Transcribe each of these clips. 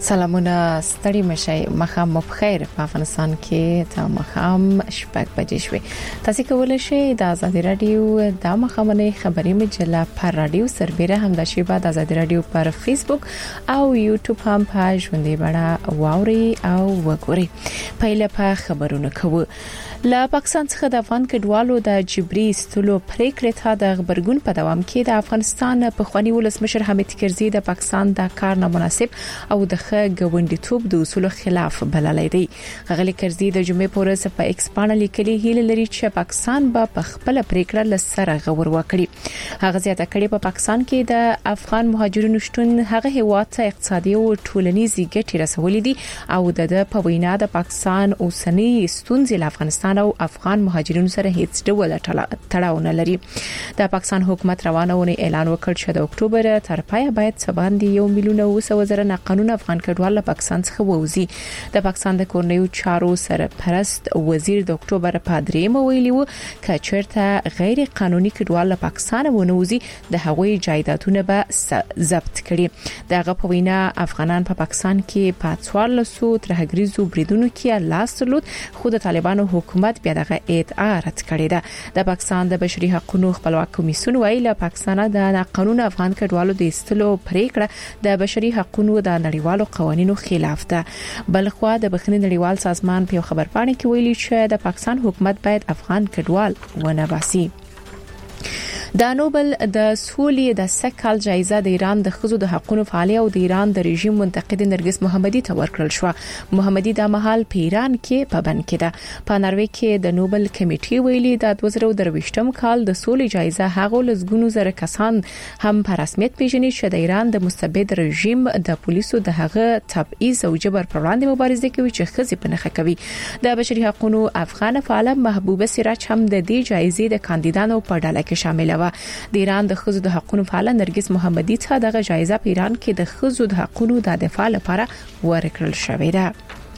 سلامونه ستړي مشي مخام بخیر په افغانستان کې ته مخام شپږ بجې شوي تاسو کولای شئ د آزادي رادیو د مخامنه خبري مجله پر رادیو سربېره هم د شیبه د آزادي رادیو پر فیسبوک او یوټیوب هم په ژوندۍ بڼه واوري او وګوري. پهله په خبرونه کوو. لا پاکستان څخه د افغان کډوالو د جبري استلو پریکړه ته د خبرګون په دوام کې د افغانستان په خواني ولسمشر حامد کرزي د پاکستان د کار نامناسب او د غونډیتوب د اصولو خلاف بللای دی. غلي کرزي د جمعې په ورځ په ایکس باندې لیکلي هیله لري چې پاکستان به په خپل پریکړه لسره غور وکړي. هغه زیاته کړي په پاکستان کې د افغان مهاجرینو شتون هغه هیواد ته اقتصادي او ټولنیزي ګټې رسولې دي او د په وینا د پاکستان اوسنی ستونزې له افغانستان او افغان مهاجرینو سره هیڅ ډول تړاو نه لري. د پاکستان حکومت روانونه اعلان وکړ چې د اکتوبر تر پایه باید سباندې 1,900,000 قانون افغان کډوال پاکستان څخه ووزي. د پاکستان د کورنیو چارو سرپرست وزیر د اکتوبر په 3 ویلي و چې چیرته غیر قانوني کډوال پاکستان ونوزي د هغوی جایدادونه به ضبط کړي. دغه په وینا افغانان په پاکستان کې په 1400 ترهګریزو بریدونو کې لاس درلود خو د طالبانو حکومت بیا دغه ادعا رد کړې ده. د پاکستان د بشري حقوقو خپلواک کمیسیون ویلي پاکستان د قانون افغان کډوالو د استلو پریکړه د بشري حقوقو د نړیوالو قوانینو خلاف ده. بلخوا د بخښنې نړیوال سازمان په خبرپاڼه کې ویلي چې د پاکستان حکومت باید افغان کډوال ونه باسي. د نوبل د سولې د سکهال جایزه د ایران د خزو د حقوقو فعال او د ایران د رژیم منتقد نرګس محمدي ته ورکړل شو. محمدي د مهال په ایران کې پابند کړه. په ناروې کې د نوبل کمیټې ویلي د 2023م کال د سولې جایزه هغه لزګونو زره کسان هم په رسمیت پیژني چې د ایران د مستبد رژیم د پولیسو د هغه تبعیض او جبر پر وړاندې مبارزه کوي چې خزي په نخښه کوي. د بشري حقوقو افغان فعال محبوبه سراج هم د دې جایزې د کاندیدانو په ډله کې شامل د ایران د خزو د حقوقو فعال نرګس محمدي ته دغه جایزه په ایران کې د خزو د حقوقو د دفاع لپاره ورکړل شوې ده.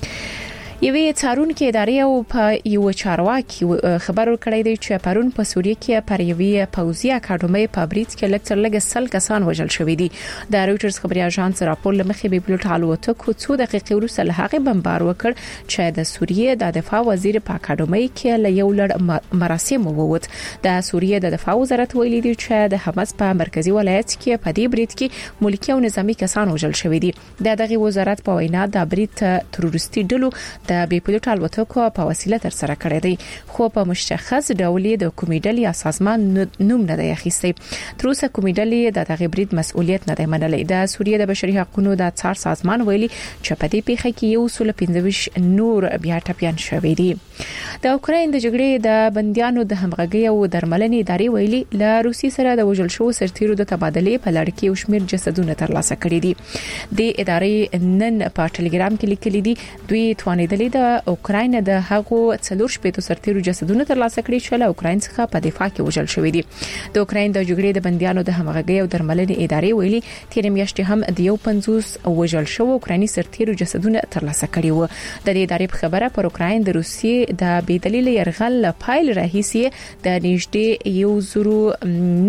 یوې څارون کې ادارې او په یو چارواکي خبر ورکړی دی چې پرون په سوریه کې پر یوې پوځي اکاډمۍ په بریټ کې لکټر لګ سل کسان وژل شوې دي. د رويټرز خبري اژانس راپور لمخې به پلوټ الوتکو 2 دقیقې وروسته له هغه بمبار وکړ چې د سوریه د دفاع وزیر په اکاډمۍ کې له یو لړ مراسم ووت. د سوریه د دفاع وزارت ویلي دی چې د حماس په مرکزی ولایت کې په دې بریټ کې ملکی او نظامی کسان وژل شوې دي. دغه وزارت په وینا د بریټ تروریستي ډلو د بي پلوټ الوتکو په وسیله تر سره کړی دی خو په مشخص ډول د کومیډل یا سازمان نوم نه دی اخیستی. تر اوسه کومیډل د دغه برید مسؤلیت نه دی منلی. د سوریه د بشري حقوقو د څار سازمان ویلي چې په دې پیښه کې 125 نور بیا ټپيان شوي دي. د اوکراین د جګړې د بنديانو د همغږي او درملنې ادارې ویلي له روسي سره د وژل شو سرتیرو د تبادلې په لړ کې شمیر جسدونه ترلاسه کړي دي. د ادارې نن په ټلګرام کې لیکلي دي دوی توانیدلې د اوکراین د هغو 4 شپېتو سرتیرو جسدونه ترلاسه کړي چې له اوکراین څخه په دفاع کې وژل شوی دي. د اوکراین د جګړې د بنديانو د همغږي او درملنې ادارې ویلي تیر میاشتې هم د 50 وژل شو اوکرایني سرتیرو جسدونه ترلاسه کړي وو. د دې ادارې په خبره پر اوکراین د روسیې د بيدلیل يرغل فایل راهیسي د نږدې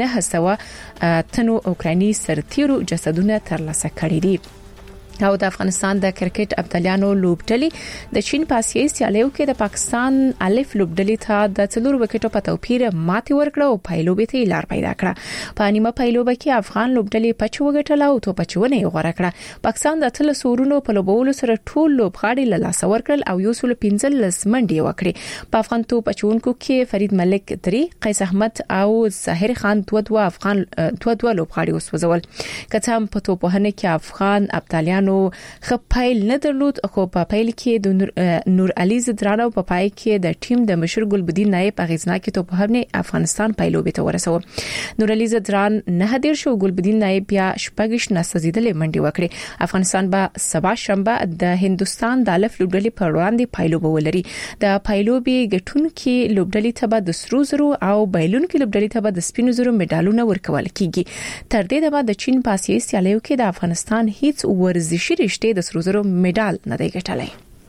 1900 تنو اوکرایني سرتیرو جسدونه ترلاسه کړي دي. او د افغانستان د کرکټ ابطالانو لوبډلې د چین په آسیایي سیالیو کې د پاکستان الف لوبډلې ته د 4 وکټو په توپیر ماتې ورکړه او پایلوبې ته لار پیدا کړه. په نیمه پایلوبه کې افغان لوبډلې په 4 وګټل او تو په 4 غوړه کړه. پاکستان د تل سورونو په لوبولو سره ټول لوبغاړي له لاس ورکړل او یو سل 15 منډي وکړي. په افغان توپ اچونکو کې فرید ملک 3 قیس احمد او ظاهر خان دوه افغان دوه لوبغاړي وسوځول. کته هم په توپوهنه کې افغان ابطالانو خپایل نه درلود خو په پایل کې د نور علي زدران او په پای کې د ټیم د مشر ګلبدین نایب اغیزناکي توپوهنه افغانستان پایلوبې ته ورسو. نور علي زدران نه هدیر شو ګلبدین نایب بیا شپږش نسزیدلې منډي وکړي. افغانستان به سبا شنبه د هندستان د الف لوبډلې په وړاندې پایلوب ولري. د پایلوبې ګټونکو لوبډلې ته به د سرو زرو او بایلونکو لوبډلې ته به د سپینو زرو مډالونه ورکول کیږي. تر دې د چین په آسیایي سیالیو کې د افغانستان هیڅ ورزشي رشته د سرو زرو مډال نه دی ګټلی.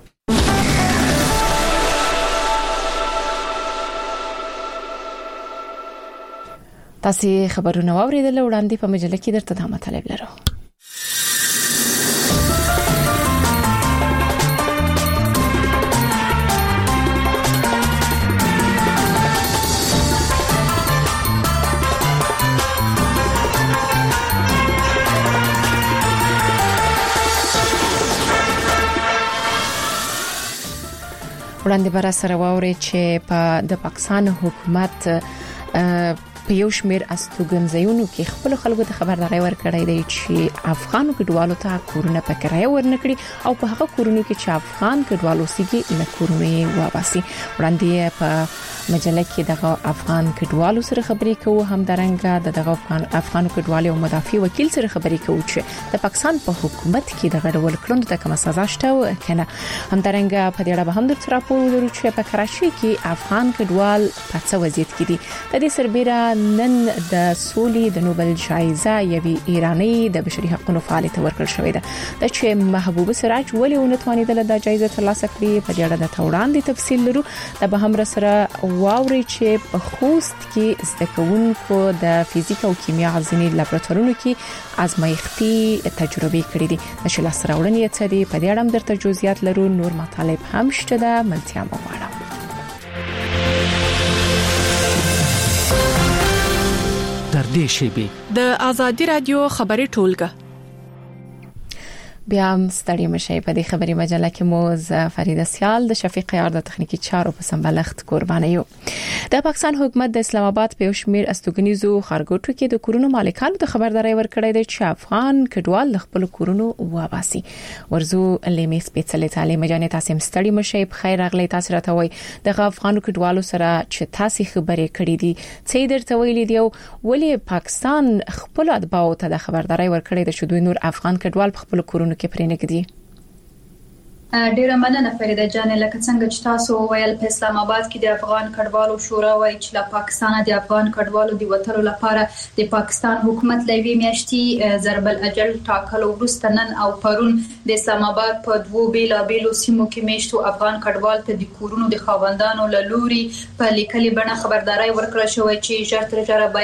تاسو خبرونه واوریدل وړاندې په مجله کې درته دا مطلب لرو. وړاندې بر سره واوري چې په د پاکستان حکومت په یو شمیر استوګنځایونو کې خپل خلکو ته خبرداري ورکړې ده چې افغانو کډوالو ته کورونه په کرایه ورنکړي او په هغه کورونو کې چې افغان کډوالو سيږي له کورونو واباسي. وړاندې په مجله کې دغه افغان کډوالو سره خبرې کوو، هم درنګ دغه افغان کډوالو او مدافع وکیل سره خبرې کوو چې د پاکستان په حکومت کې دغه ډول کړنو ته کومه سزا شته کنه. هم درنګ په دې اړه به هم درته راپور ورکړو چې په کراچي کې افغان کډوال په څه وضعیت کې دي. د دې سربېره نن د سولې د نوبل جایزه یوي ایرانی د بشري حقوقو فعال ته ورکړل شوې ده. د چې محبوب سراج ولې ونتوانیدل د جایزه ترلاسه کړي په دې اړه د توړاندې تفصیل لرو. د به هم سره واوري چې په خوست کې زده کوونکو د فزیک او کیمیا ځینې لابراتوارونو کې ازمایښتي تجربې کړې دي. د شل سراوړنې څه دي په دې اړه درته جزئیات لرو. نور مطالب هم شته د ملتیا مغواړم. در دې شیبه د آزادی رادیو خبري ټولګه بیا هم ستړي مشي. په دې خبري مجله کې مو فریده سیال د شفیق یار د تخنیکی چارو په سمبلښت قرباني یو. د پاکستان حکومت د اسلام آباد په یو شمیر استوګنیزو خارګوټو کې د کورونو مالکانو ته خبرداري ورکړې ده چې افغان کډوال خپل کورونو واباسي. ورزو لیمې سپیڅلې تعلیم جنې تاسو ستړي مشي. په خیر اغلی تاسو راته وای د افغان کډوالو سره چې تاسو خبرې کړې دي څه درته ویلي دی ولې پاکستان خپل اتباعو ته د خبرداري ورکړې ده چې دوی نور افغان کډوال په خپل کورونو کې پرې نه کړي. ډیره مننه فریده جان. لکه څنګه چې تاسو ویل په اسلام آباد کې د افغان کډوالو شورا وایي چې له پاکستان د افغان کډوالو د وټرو لپاره د پاکستان حکومت لوي میاشتي ضرب الاجل ټاکلو وروسته نن او پرون د اسلام آباد په دوو بیلابیلو سیمو کې میشتو افغان کډوال ته د کورونو د خاوندانو له لوري په لیکلي بڼه خبرداري ورکړل شوې چې ژر تر ژره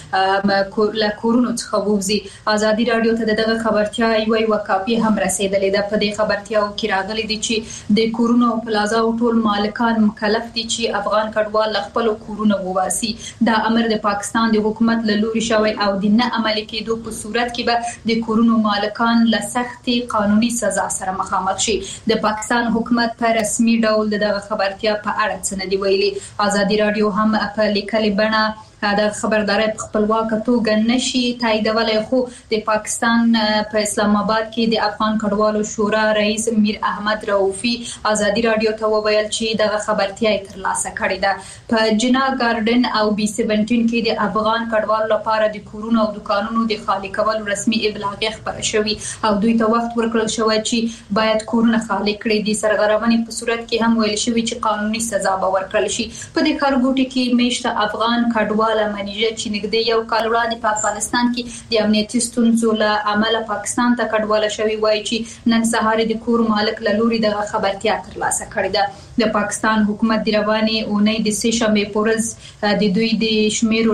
باید له کورونو څخه ووزي. آزادی رادیو ته دغه خبرتیا یو کاپی هم رسیدلې ده. په دې خبرتیاو کې راغلي دي چې د کورونو پلازا او ټول مالکان مکلف دي چې افغان کډوال خپل کورونه وواسي. دا امر د پاکستان د حکومت له لوري شوی او د نه عملي کېدو په صورت کې به د کورونو مالکان له سختي قانوني سزا سره مخامخ شي. د پاکستان حکومت په رسمي ډول دغه خبرتیا په اړه څه نه دی ویلي. آزادی رادیو هم په لیکلي بڼه دا خبرداري په خپلواک توګه نشي تاییدولای، خو د پاکستان په اسلام آباد کې د افغان کډوالو شورا رئیس میر احمد رؤفي آزادی رادیو ته وویل چې دغه خبرتیا ترلاسه کړې ده. په جنا ګارډن او بي 17 کې د افغان کډوالو لپاره د کورونو او دکانونو د خالي کولو رسمي ابلاغ خبره شوی او دوی ته وخت ورکړل شوی چې باید کورونه خالي کړي. د سرغړونې په صورت کې هم ویل شوی چې قانوني سزا به ورکړل شي. په دې خارګوټي کې میشته افغان کډوال منیجه چې نږدې یو کال وړاندې په افغانستان کې د امنیتي ستونزو له امله پاکستان ته کډواله شوی وایي چې نن سهار د کور مالک له لوري دغه خبرتیا ترلاسه کړې ده. د پاکستان حکومت د رواني اونۍ د سه شنبه پورز د دوی د شمیرو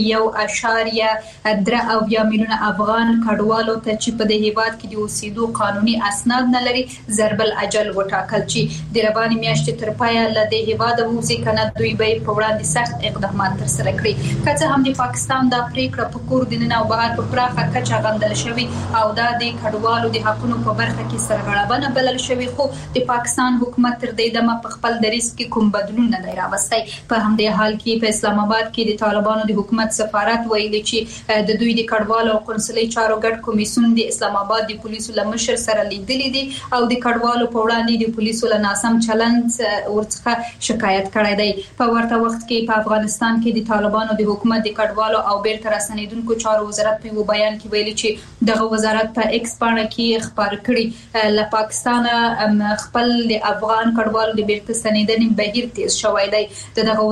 لمخې 1.3 میلیونه افغان کډوالو ته چې په دې هیواد کې د اوسېدو قانوني اسناد نه لري ضرب الاجل وټاکل چې د رواني میاشتې تر پایه له دې هیواد ووځي کنه دوی به په وړاندې سخت اقدامات ترسره کړي. کله هم د پاکستان د پریکړه په کور د نه او بهر په پراخه کچه غندل شوی او دا د کډوالو د حقوقو په برخه کې سرغړونه بلل شوی، خو د پاکستان حکومت تر دې دمه په خپل دریځ کې کوم بدلون نه دی راوستی. په همدې حال کې په اسلام آباد کې د طالبانو د حکومت سفارت ویلي چې د دوی د کډوالو او قونسلي چارو ګډ کمیسیون د اسلام آباد د پولیسو له مشر سره لیدلې دي او د کډوالو په وړاندې د پولیسو له ناسم چلند ورڅخه شکایت کړی دی. په ورته وخت کې په افغانستان کې د طالبانو د حکومت د کډوالو او بیرته راستنیدونکو چارو وزارت په بیان کې ویلي چې دغه وزارت په ایکس باندې کې خبر کړی له پاکستان خپل د افغان کډوالو د بیرته ستنیدنې بهیر تیز شوی دی. دغه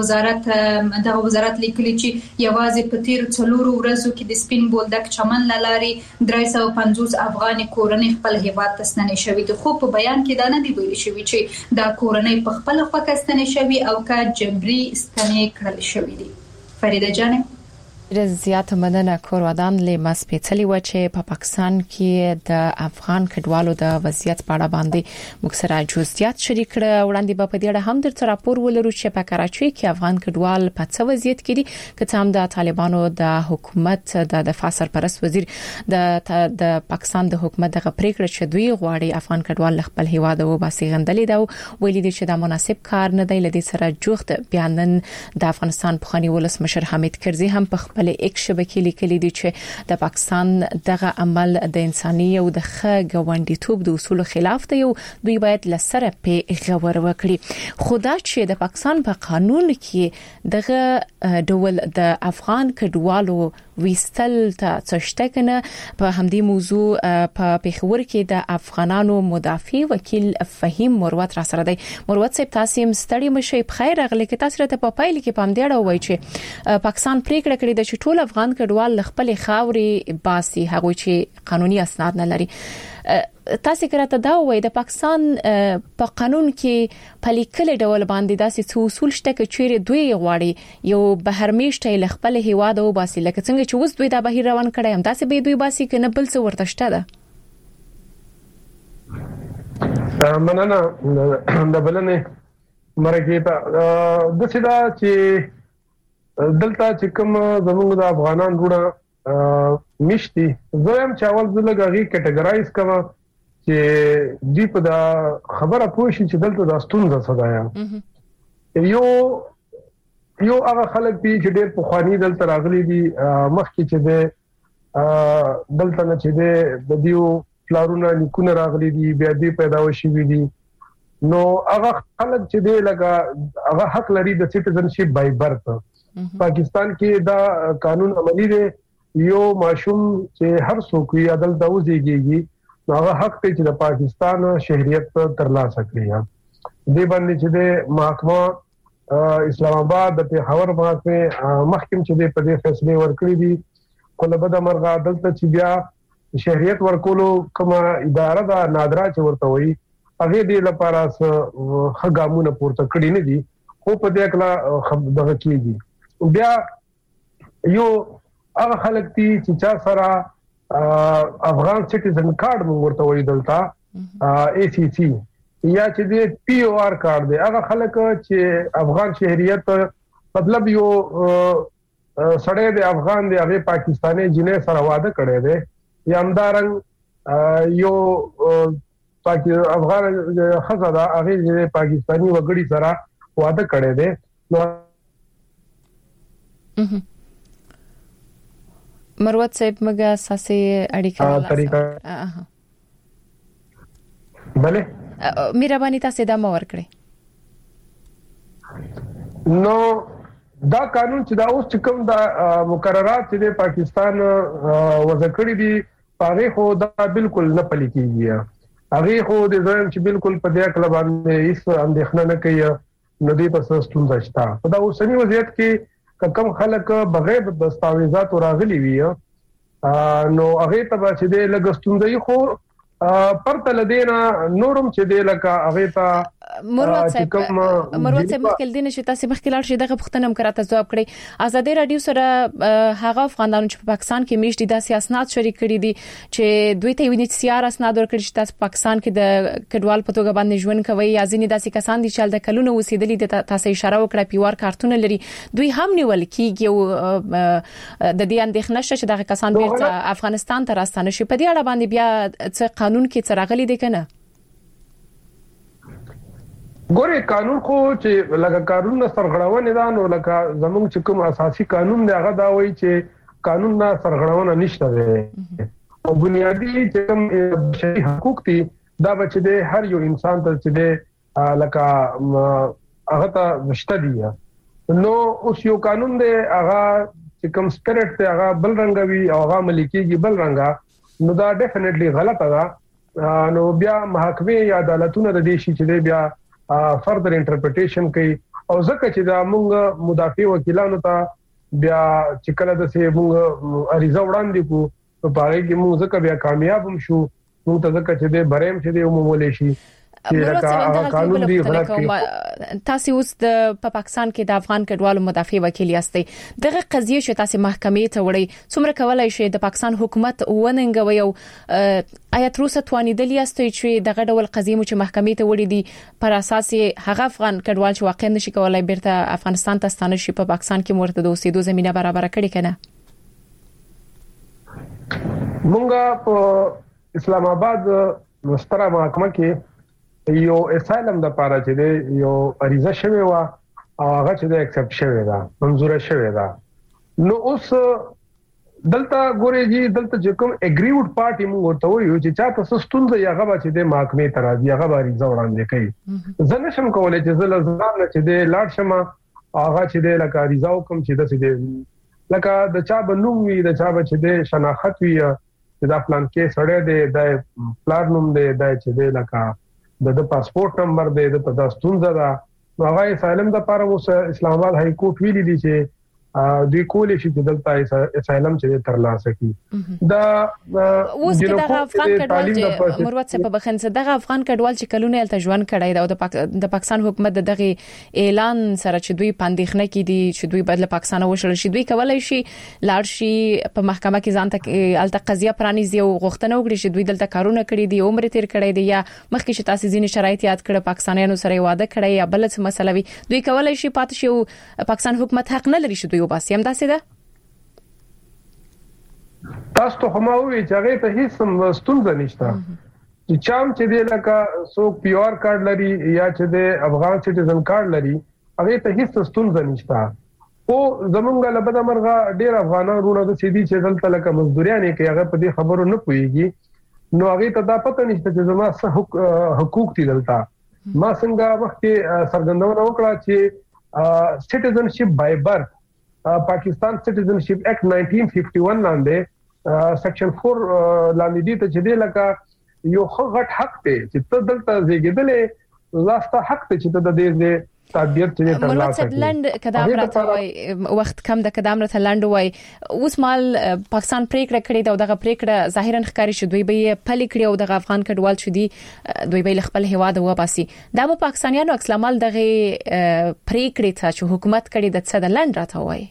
وزارت لیکلي چې یوازې په تیر 4 ورځو کې د سپین بولدک چمن لاري 350 افغان کورنۍ خپل هیواد ته ستنې شوې دي، خو په بیان کې دا نه دی ویل شوی چې دا کورنۍ په خپل خوا کې ستنې شوې او کا جبري ستنې کړل شوې دي. فریده جان زیات مننه کورودان له مسپېڅلې و چې په پاکستان کې د افغان کډوالو د وضعیت په اړه باندې موږ سره جزئیات شریک کړه. وړاندې په دې اړه هم درته راپور ولرو چې په کراچۍ کې افغان کډوال په څه وضعیت کې دي، که څه هم د طالبانو د حکومت د دفاع سرپرست وزیر د پاکستان د حکومت د پریکړه چې دوی غواړي افغان کډوال خپل هیواد او باسي غندلې دا ویلي دي چې دا مناسب کار نه دی. لدې سره جوخت بیانن د افغانستان پخوانی ولسمشر حمید کرزي هم په بل یک شبکې لیکلي دي چې د پاکستان دغه عمل د انساني او د غونډیتوب د اصول خلاف دی او دوی باید لسره په غور وکړي. خدا چې د پاکستان په قانون کې دغه ډول د افغان کډوالو ویستل ته څشته کنه. په همدې موضوع په پیښور کې د افغانانو مدافع وکیل فهیم مروت را سره دی. مروت صاحب تاسو هم ستړي مشي په خیر اغلی کې تاسو ته په پایل کې پام دی راوي چې پاکستان پریکړه کړې ده چې ټول افغان کډوال خپل خاوري باسي هغه چې قانوني اسناد نه لري. تاسو کړه دا وایي د پاکستان په قانون کې په لیکل ډول باندې داسې څو اصول شته چې چیرې دوی غواړي یو بهرمیشته خپل هیواد او باسي لکه څنګه چې اوس دوی د بهیر روان کړي هم داسې به دوی باسي کنه بل څه ورته شته ده. مننه د بلنه مرګه ته د سیدا چې دلته چې کوم زموږ د افغانان ګوره مشتي زویم چې اول زلګه غي کټګورایز کما چې دی په دا خبره پوښي چې دلته د ستونزه صدایا یو هغه خلک دي چې ډېر په خواني دلته راغلي دي مخکې چې دلته نه چې د دیو فلارونه لیکونه راغلي دي بیا دې پیدا وشي دي نو هغه خلک چې دی لګه هغه حق لري د سټیزنشپ بای برث. پاکستان کې دا قانون عملی دی یو ماشوم چې هر څوک یې عدل داوځيږي هغه حق ته چې د پاکستان شهريت ترلاسه کړي. دې باندې چې د محکمه اسلام آباد د پیښور محکمه محکم چې د په دې فیصله ورکړي دي کله به د مرغ عدالت چې بیا شهريت ورکولو کومه اداره دا نادره چې ورته وي هغه دې لپاره خګامونه پورته کړی نه دي خو په دې کله دغه کېږي. بیا یو هغه خلک دي چې چا سره افغان سټیزن کارت موږ ورته وایي دلته ACC یا چې د POR کارت دی هغه خلک چې افغان شهريت مطلب یو سړی د افغان دی هغه پاکستاني جنې سره واده کړی دی یا همدارنګ یو افغان خزاده هغه د پاکستاني وګړي سره واده کړی دی. مروت صاحب مګه اساسي اړیکه بله مهرباني تاسو دا مور کړی. نو دا قانون چې دا اوس کوم دا مقررات چې د پاکستان وضع کړی دي هغه خو دا بالکل نه پلي کیږي. هغه خو د ځان چې بالکل په دې کله باندې هیڅ اندېښنه نه کوي نو دې په ستونزه شته. په دا اوسنی وضعیت کې کم خلک بغیر دستاویزات راغلي وي نو هغه ته چې د لګستوندې خو پرته لدینا نورم چې د لکه هغه ته مروت صاحب مخکې دینه چې تاسو مخکې لاړ شي دغه پوښتنه مکرته جواب کړئ. آزادي رادیو سره هغه افغانانو چې په پاکستان کې میشتي د سیاست شریک کړي دي چې دوی ته ویني سیار اسناد ورکړي چې تاسو پاکستان کې د کډوال په توګه باندې ژوند کوي یا ځینې داسې کسان دي چې د کلونو اوسېدلي دي تاسو اشاره وکړه پیوار کارتونه لري دوی هم نیول کیږي او د دې اندېښنه شته چې دغه کسان بیرته افغانستان ته راستانه شي. په دې اړه باندې بیا څه قانون کې څرغلي دي کنه؟ ګوره قانون خو چې لکه قانون سرغړونه ده نو لکه زموږ چې کوم اساسي قانون دی هغه دا وایي چې قانون نه سرغړونه نشته ده او بنیادی چې کوم بشري حقوق دي دا بچ دي هر یو انسان ته چې دي لکه هغه ته مشته دي. نو اوس یو قانون دی هغه چې کوم سپیرټ ته هغه بل رنګوي او هغه ملکیږي بل رنګا نو دا ډیفینټلی غلطه ده. نو بیا محکمه یا عدالتونه د دې شي چې بیا فردر انټرپریټیشن کوي او ځکه چې دا موږ مدافع وکیلانو ته بیا چې کله د سه موږ اړیزه وړاندې کو په پاره کې موږ ځکه بیا کامیاب هم شو موږ ته ځکه چې د بریم چې د عمومي شي چې قانون دی غلط کوي. تاسو اوس د پاکستان کې د افغان کډوالو مدافع وکیل یاستئ. دغه قضیه چې تاسو محکمې ته وړي څومره کولای شي د پاکستان حکومت وننګوي او آیا تر اوسه توانیدل یاستئ چې دغه ډول قضیه چې محکمې ته وړي دي پر اساس هغه افغان کډوال چې واقع نشي کولای بیرته افغانستان ته ستانه شي په پاکستان کې مرته د اوسېدو زمينه برابر کړي کنه؟ مونږه په اسلام آباد مستره محکمه کې یو اسایلم د پاره چې دی یو اریزه شوی و او هغه چې د اکسپټ شوی دا منزور شوی دا. نو اوس دلته ګورېږي دلته چې کوم اګریوډ پارټي موږ ورته وایو چې چا تاسو ستونزه یغه به چې د محکمې تر راځي هغه به اریزه وړاندې کوي. زه نشم کولای چې زه لزان چې د لاړ شم هغه چې د لکه اریزه وکم چې د سې لکه د چا بنوم وي د چا به چې د شناخت وي دا پلان کې سړی دی د پلان نوم دی د چې دی لکه د پاسپورت نمبر دی د تداستون زده هغه اسایلم د لپاره اوس اسلام آباد های کورټ ویلي دي چې دوی کولې شي چې دلته اسایلم چې ترلاسه کړي. دا اوس دغه افغان کډوال مروت څخه بخنځ دغه افغان کډوال چې کلونه الته ژوند کړی دا د پاکستان حکومت دغه اعلان سره چې دوی پاندېخنه کې دي چې دوی بدله پاکستان وشل شي دوی کولای شي لاړ شي په محکمه کې ځان ته الته قضیه پرانیزي او غوښتنه وکړي چې دوی دلته کارونه کړی دي عمر تیر کړی دی یا مخکې چې تاسو ځینې شرایط یاد کړو پاکستانیانو سره واده کړی یا بل څه مسله وي دوی کولای شي پاتې شي پاکستان حکومت حق نه لري چې دوی وباسي هم داسې ده. تاسو ته هم وایي چې هغه ته هیڅ ستونزه نشته چې چام چې دی لکه سو پی آر کارت لري یا چې د افغان سټیزن کارت لري هغه ته هیڅ ستونزه نشته. او زمونږ له بده مرغه ډیر افغانان ورونه د سیدی چې دلته لکه مزدوريانه کې هغه په دې خبرو نه پويږي نو هغه ته دا پته نشته چې زما څه حقوق دي دلته. ما څنګه وخت سرګندونه وکړه چې سټیزنشپ بای برث پاکستان سټیزنشپ ایکټ 1951 لاندې سیکشن 4 لاندې دي ته چې دی لکه یو غټ حق دی چې ته دلته زیږیدلې لاسته حق ته چې ته د دې تابعیت چې ترلاسه کړې. لند کدام راته وای وخت کم د کدام راته لند وای اوس مال پاکستان پریکړه کړې دا دغه پریکړه ظاهرا ښکاری شو دوی به پلي کړی او دغه افغان کډوال شو دي دوی به خپل هواد و باسي دا په پاکستانیانو اکسلامال دغه پریکړه ته چې حکومت کړی د څه د لند راته وای.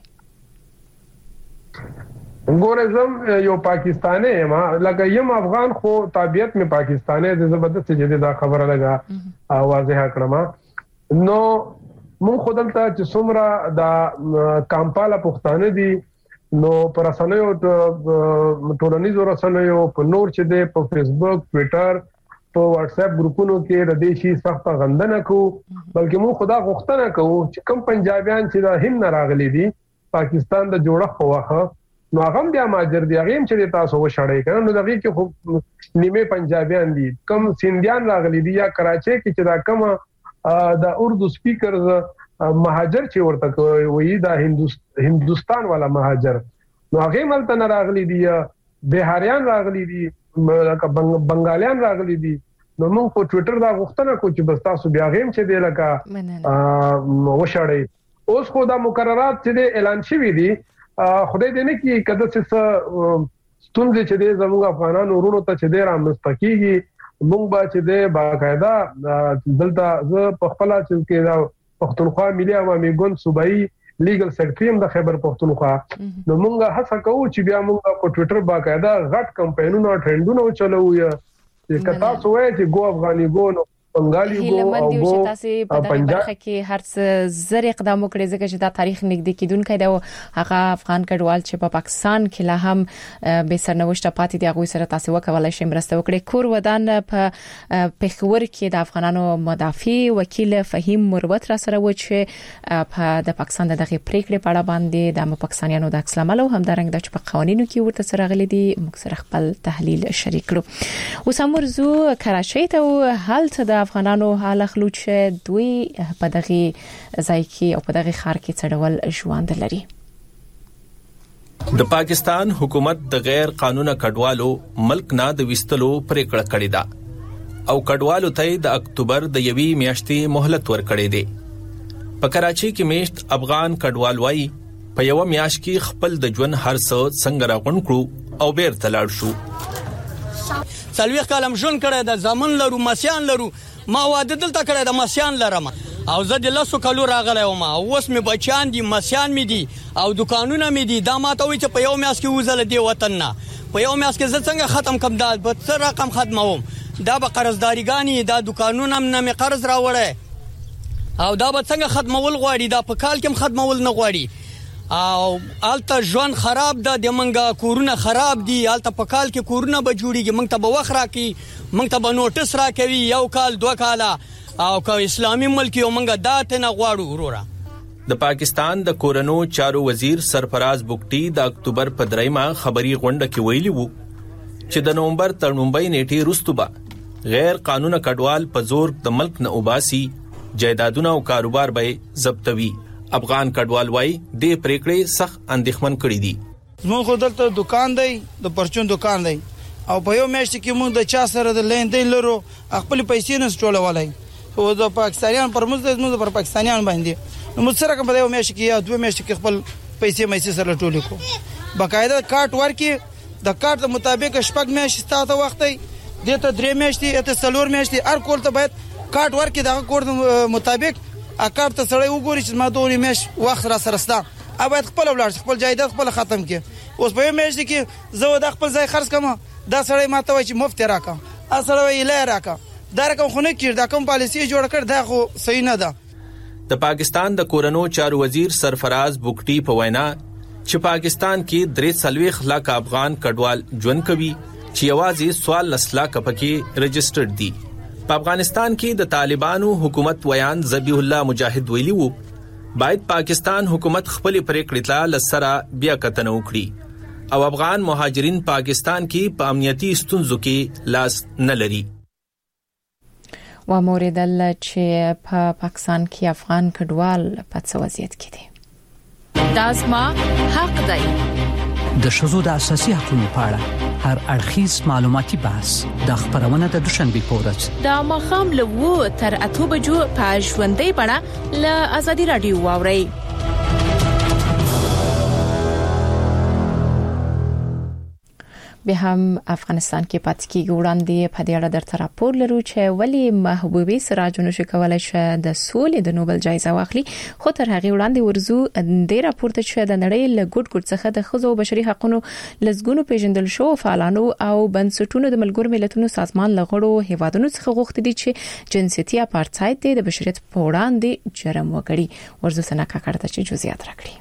ګورزم یو پاکستانی ما لکه یم افغان خو تابعیت می پاکستانی د زبردست جدي دا خبره لګه واضح کړم نو مون خدلته چې څومره د کامپالا پښتانه دي نو پر اسانه ټولنیزو رسنیو په نور چې د په فیسبوک ټوئیټر په واتس اپ ګروپونو کې د دیشي سخت غندنه کو بلکې مون خدا غوښتنه کوو چې کم پنجابیان چې د هند راغلي دي پاکستان د جوړه خواخه نو هغه بیا ماجر دی هغه چې تاسو وشړې کړه نو دغه کې خو نیمه پنجابیان دي کم سیندیان راغلي دي یا کراچي کې چې دا کم د اردو سپیکرز مهاجر چې ورته وایي دا هندوستان والا مهاجر نو هغه ملته نه راغلي دي بهاریان راغلي دي بنگالیان راغلي دي نو موږ په ټوئیټر دا غوښتنه کوو چې بس تاسو بیا غیم چې دی لکه وشړې اوس خو دا مقررات چې اعلان شوي دي خدای دې نه کې کده څه ستونزې چې د زموږ افغانانو ورونو ته چې د رامستقيږي موږ به چې د باقاعده دلته ز په خپل چې دا پښتونخوا ملي عوامي ګوند صوبایي لیګل سیکریټری د خیبر پښتونخوا نو موږ هڅه کوو چې بیا موږ په ټوئیټر باقاعده غټ کمپاینونه ټرندونه چلوو چې کتا سوې چې ګو افغاني ګو نو بنگالي ګو او ګو په برخه کې هر څه زر اقدام وکړي ځکه چې دا تاریخ نږدې کیدونکې دا هغه افغان کډوال چې په پاکستان کې لا هم به سرنوشت پاتې دي هغه سره تاسو وکولای شئ مرسته وکړي. کور ودان په پېښور کې د افغانانو مدافع وکیل فهیم مروت را سره و چې په د پاکستان دغه پریکړې په اړه باندې د پاکستانیانو د اکسلامل او همدارنګ د په قوانینو کې ورته سره غلي دي موږ سره خپل تحلیل شریک کړو. اوس امرزو کراچۍ ته حالت د افغانانو حال خلوچ دوی په دغه ځای کې او په دغه ښار کې څړول ژوند لري. د پاکستان حکومت د غیر قانوني کډوالو ملک نه د وستلو پریکړه کړې ده او کډوالو ته د اکتوبر د یوې میاشتې مهلت ورکړې ده. په کراچۍ کې میشت افغان کډوال وايي په یو میاشت کې خپل د ژوند هر څه څنګه راغون کړو او بیرته لاړ شو. سلوي کلم ژوند کړه د ځمن لرو مسیان لرو ما واده دلته کړی د مسیان لرم او زه د لاسو کلو راغلی وم اوس مې بچیان دي مسیان مې دي او دکانونه مې دي دا ماته وایي چې په یو میاشت کې وځله دې وطن نه په یو میاشت کې زه څنګه ختم کم دا به څه رقم ختموم دا به قرضداریګانې دا دکانونه نه مې قرض راوړی او دا به څنګه ختمول غواړي دا په کال کې هم ختمول نه غواړي او الته ژوند خراب ده د منګه کورونه خراب دي الته په کال کې کورونه به جوړیږي موږ ته به وخت راکړي موږ ته به نوټس راکوي یو کال 2 کاله او که اسلامي ملک یو منګه داته نه غواړو وروره د پاکستان د کورونو چارو وزیر سرفراز بوګټي د اکتوبر په 3 خبري غونډه کې ویلي وو چې د نومبر تر 9 نیټې وروسته به غیر قانوني کډوال په زور د ملک نه وباسي جایدادونه او کاروبار به ضبطوي افغان کډوال وای د پریکړې سخت اندېښمن کړی دي موږ خو دلته دکان دی د پرچون دکان دی او په یو میاشت کې موږ د چا سره د لین دی لرو خپل پیسې نه ټولولای او د پاکستانیان پر موږ پر پاکستانیان باندې نو موږ سره کوم په یو میاشت کې یا 2 میاشت کې خپل پیسې مېسې سره ټولې کو باقاعده کارت ورکي د کارت مطابق شپږ میاشتې تاسو وخت دی دته 3 میاشتې اته 4 میاشتې هر کول ته باید کارت ورکي د کورت مطابق اکار ته سړی وګوري چې ما دوه میش وخت را سره ستا اوبه خپل ولر خپل جایداد خپل ختم کې اوس په میش کې زه د خپل ځای خرڅ کوم دا سړی ماته وای چې مفت راکا اصل وی لا راکا دا رقم خو نه کړ دا کوم پالیسی جوړ کړ دا خو صحیح نه ده د پاکستان د کورونو چارو وزیر سرفراز بوګټي په وینا چې پاکستان کې 3 لک افغان کډوال ژوند کوي چې یوازې 14 لک پکې رجسټرډ دي په افغانستان کې د طالبانو حکومت ویان ذبیح الله مجاهد ویلی وو باید پاکستان حکومت خپل پریکړې ته لسره بیا کتنه وکړي او افغان مهاجرین پاکستان کې په امنیتي ستونزو کې لاس نه لري و موریدل چې په پاکستان کې افغان کډوال په څه وضعیت کې دي دا زما حق دی د شذو د اساسي حقوقو په اړه هر اړخیز معلوماتي بحث د خبرونه د دوشنبه پورز د مخام له تر 8 بجو په ژوندۍ بڼه له ازادي رادیو واوري به هم افغانستان کې پاتې کېږي وړاندې په دې اړه درته راپور لرو چې ولی محبوبي سراج نوشي کولای شي د سولې د نوبل جایزه واخلي خو تر هغه وړاندې ورزو د راپورته چې د نړۍ له ګډ څخه د خزو بشري حقوقو لزګونو پیژندل شو فعالانو او بنسټونو د ملګرو ملتونو سازمان لغړو هیوادونو څخه غوښتي دي چې جنسيتي اپارټاید د بشریت په وړاندې جرم وکړي ورزو سنا کاکړه چې جزئیات راکړي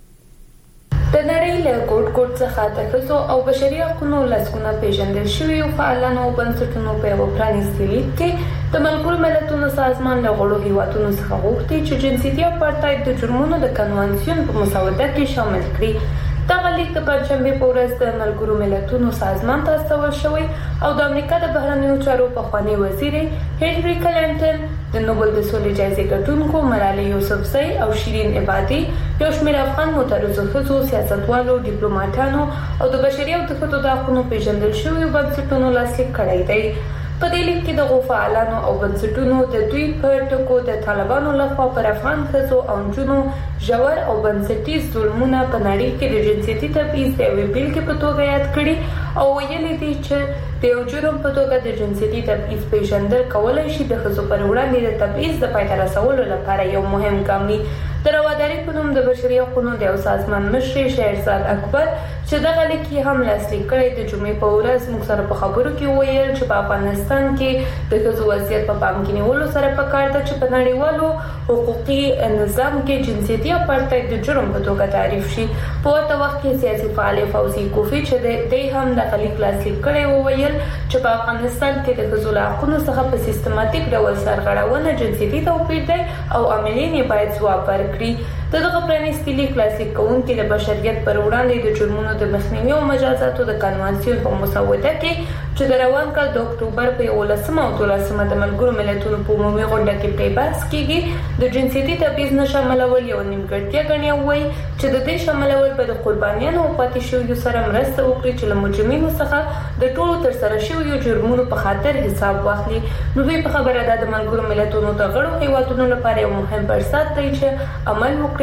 د نړۍ له ګډ څخه د ښځو او بشري حقوقو لاسونه پیژندل شوی او فعالانو او بنسټونو په یو پرانیستي لیک کې د ملګرو ملتونو سازمان له غړو هیوادونو څخه غوښتي چې جنسيتي اپارټاید د جرمونو د کنوانسیون په مسوده کې شامل کړي دا لیک د پنځمبه په ورځ د ملګرو ملتونو سازمان ته استول شوی او د امریکا د بهرنیو چارو پخوانی وزیر هنري کلنټن د نوبل د سولې جایزې ګټونکو ملالۍ یوسفزۍ او شیرین عبادي یو شمېر افغان معترضو ښځو سیاستوالو ډیپلوماټانو او د بشري او د ښځو د حقوقو پیژندل شویو بنسټونو لاسلیک کړی دی په دې لیک کې د غوفعالانو او بنسټونو د دوی په ټکو د طالبانو لخوا پر افغان ښځو او نجونو ژور او بنسټیز ظلمونه په نړۍ کې د جنسيتي تبعیض د یوې بیلګې په توګه یاد کړي او ویلي دي چې د یو جرم په توګه د جنسيتي تبعیض پیژندل کولای شي د ښځو پر وړاندې د تبعیض د پای ته رسولو لپاره یو مهم ګام وي د رواداري په نوم د بشري حقوقو د یو سازمان مشر شهرزاد اکبر چې دغه لیک هم لاسلیک کړی د جمعې په ورځ موږ سره په خبرو کې ویل چې په افغانستان کې د ښځو وضعیت په پام کې نیولو سره پکار ده چې په نړیوالو حقوقي نظام کې جنسيتي اپارټاید د جرم په توګه تعریف شي په وخت کې سیاسي فعال فوزي کوفی چې د هم د لیک لاسلیک کړی ویل چې په افغانستان کې د ښځو له حقوقو څخه په سیستماتیک ډول سرغړونه جنسيتي توپیر دی او عاملین باید ځواب ورکړي دغه پرانیستي لیک لاسلیک کوونکي د بشریت پر وړاندې د جرمونو د مخنیوي او مجازاتو د کنوانسیون په مسوده کې چې د روان کال د اکتوبر په 11 او 12 د ملګرو ملتونو په عمومي غونډه کې پرې بحث کیږي د جنسيتي تبعیض نه شاملول یو نیمګړتیا ګڼي وایي چې د دې شاملول په د قربانیانو او پاتې شویو سره مرسته وکړي چې له مجرمینو څخه د ټولو تر سره شویو جرمونو په خاطر حساب واخلي نو دوی په خبره ده د ملګرو ملتونو د غړو هیوادونو لپاره یو مهم فرصت دی چې عمل وکړي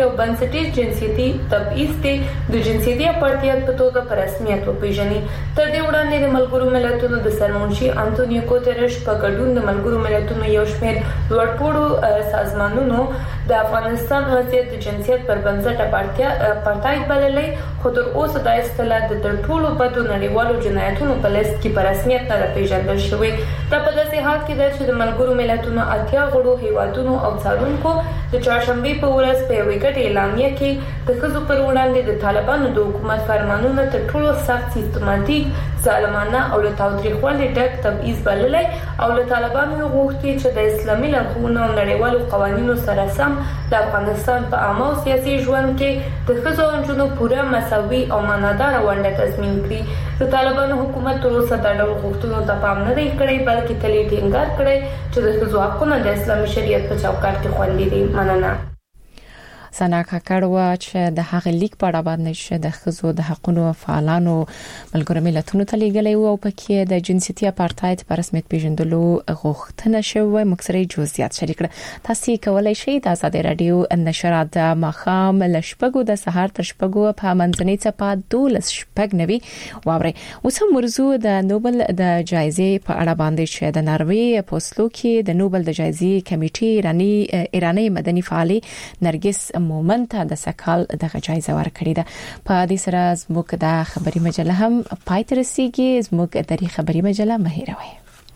یو بنسټیز جنسيتي تبعیض ته د جنسيتي اپارټایډ په توګه په رسمیت وپیژني. تر دې وړاندې د ملګرو ملتونو د سرمنشي انټونیو ګوتریش په ګډون د ملګرو ملتونو یو شمېر لوړپوړو سازمانونو د افغانستان وضعیت د جنسیت پر بنسټ اپارټایډ بللی، خو تر اوسه دا اصطلاح د تر ټولو بدو نړیوالو جنایتونو په لیست کې په رسمیت نه پیژندل شوی. دا په داسې حال کې ده چې د ملګرو ملتونو 80 غړو هیوادونو او څارونکو د چهارشنبې په ورځ په یوه ګډه اعلامیه کې د ښځو پر وړاندې د طالبانو د حکومت فرمانونه تر ټولو سخت سیستماتیک، ظالمانه او له تاوتریخوالي ډک تبعیض بللی او له طالبانو غوښتي چې د اسلامي لارښوونو او نړیوالو قوانینو سره سم د افغانستان په عامه او سیاسي ژوند کې د ښځو او نجونو پوره مساوي او معناداره ونډه تضمین کړي. د طالبانو حکومت تر اوسه د ډول غوښتنو ته پام نه دی کړی، بلکې تل یې ټینګار کړی چې د ښځو حقونه د اسلامي شریعت په چوکاټ کې خوندي دي. مننه. سنا کاکړوا چې د هغه لیک په اړه باندې چې د ښځو د حقوقو فعالانو ملګرو ملتونو ته لیږلی او پکې د جنسيتي اپارټایډ په رسمیت پیژندلو غوښتنه شوې، مکسري جزئیات شریک کړه. تاسو کولای شئ د آزادۍ رادیو نشرات د مخام لشپګو د سهار تر شپګو په منځنۍ چپا 12:09 واوري. اوس هم موضوع د نوبل د جایزې په اړه باندې چې د ناروې په اوسلو کې د نوبل د جایزې کمیټې ایرانی مدني فعالي نرګس مومن ته د سکال دغه جایزه ورکړې ده. په دې سره زموږ د خبري مجله هم پای ته رسیدي. زموږ د خبري مجله مهیروي.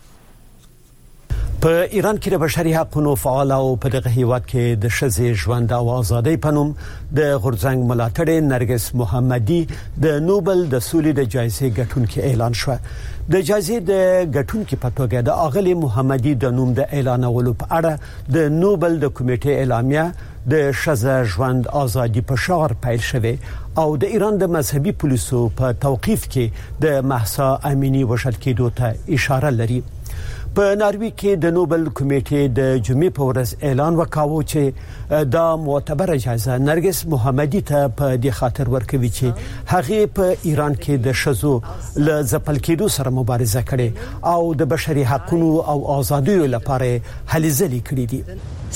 په ایران کې د بشري حقوقو فعال او په دغه هیواد کې د ښځې ژوند او ازادۍ په نوم د غورځنګ ملاتړ نرګس محمدي د نوبل د سولې د جایزې ګټونکي اعلان شو. د جایزې د ګټونکي په توګه د اغلی محمدي د نوم د اعلانولو په اړه د نوبل د کمیټې اعلامیه د ښځې ژوند ازادي په شعار پیل شوه او د ایران د مذهبي پولیسو په توقیف کې د مهسا امینی وژل کېدو ته اشاره لري. په ناروې کې د نوبل کمیټې د جمعې په ورځ اعلان وکاوه چې دا معتبره جایزه نرګس محمدي ته په دې خاطر ورکوي چې هغه په ایران کې د ښځو له ځپل کېدو سره مبارزه کړې او د بشري حقوقو او ازادیو لپاره هلې ځلې کړې دي.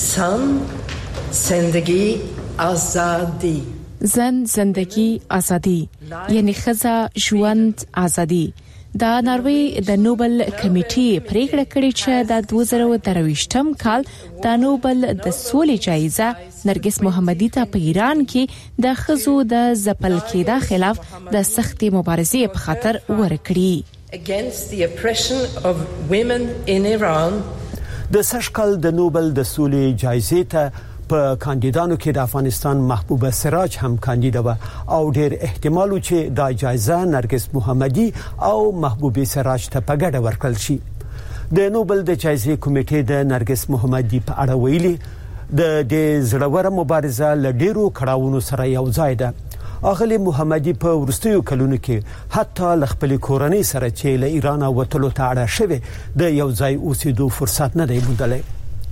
زندگی آزادی، زندگی آزادی یعنی ښځه ژوند آزادي. د ناروې د نوبل کمیټې پریکړه کړې چې د 2023م کال د نوبل د سولې جایزه نرګس محمدي ته په ایران کې د ښځو د ځپل کېدا خلاف د سختې مبارزې په خاطر ورکړي. against the oppression of women in Iran. د سشکل د نوبل د سولې جایزې ته په کاندیدانو کې د افغانستان محبوبه سراج هم کاندیدا و او ډېر احتمال چې دا جایزه نرګس محمدي او محبوبه سراج ته په ګډه ورکړل شي. د نوبل د جایزې کمیټې د نرګس محمدي په اړه ویلي د زړور مبارزه ل ډیرو کړهونو سره یو ځای ده. اغلی محمدي په ورستیو کلونو کې حتی ل خپل کورنۍ سره چې له ایران وتلو ته اړه شوه د یو ځای اوسېدو فرصت نه دی موندلی.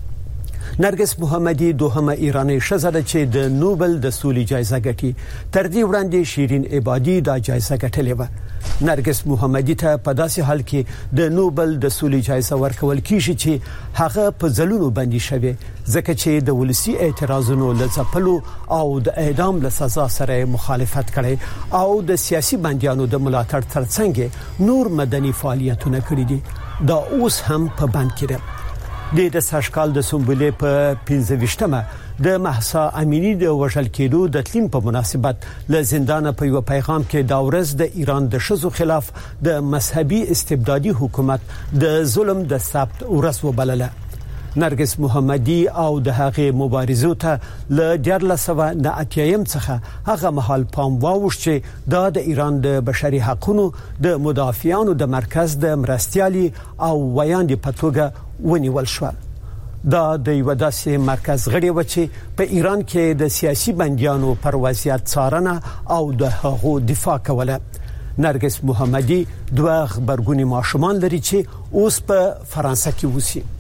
نرګس محمدي دوهمه ایرانی ښځه ده چې د نوبل د سولې جایزه ګټي. تر دې وړاندې شیرین عبادي دا جایزه ګټلې و. نرګس محمدي ته په داسې حال کې د نوبل د سولې جایزه ورکول کیږي چې هغه په ځلونو باندې شوی ځکه چې د ولسی اعتراضونو لځپلو او د اعدام له سزا سره مخالفت کړي او د سیاسي بنديانو د ملاتړ ترڅنګ نور مدني فعالیتونه کړي دي. دا اوس هم په بند کې ده. د سشکال د سمبولې په 15مه د مهسا امینی د وژل کېدو د تلین په مناسبت له زندان په یو پیغام کې دا ورځ د ایران د ښځو خلاف د مذهبي استبدادي حکومت د ظلم د ثبت ورځ وبلله. نرګس محمدي او د هغې مبارزو ته له 1980 څخه هغه مهال پام واوښت چې دا د ایران د بشري حقوقو د مدافعانو د مرکز د مرستيالي او ویاندې په توګه ونیول شو. دا د یو داسې مرکز غړي و چې په ایران کې د سیاسي بنديانو پر وضعیت څارنه او د هغو دفاع کوله. نرګس محمدي دوه خبرګونی ماشومان لري چې اوس په فرانسه کې اوسي.